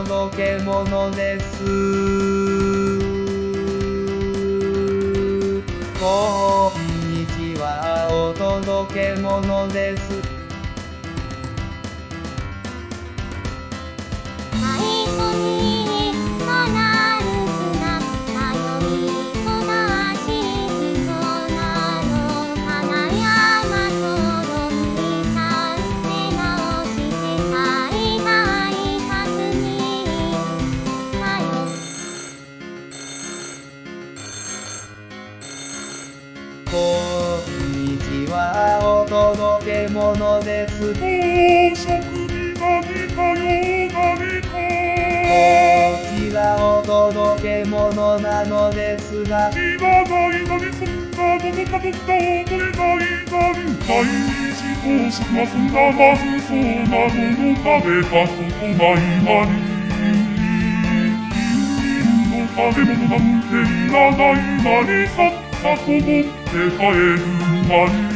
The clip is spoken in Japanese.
届け物です。こんにちは、お届け物です。 最初に必なる砂、迷いこだし人なの花山とに立て直して大体数に迷う。 こんにちは、お届け物です。 宝飾に何かよ誰か。 こちらお届け物なのですが、 知らないのにそんなのもかとった覚えないなり。第二次宝飾はそんなまずそうなもの食べたことないなり。金銀の食べ物なんていらないなり、さっさと持って帰るなり。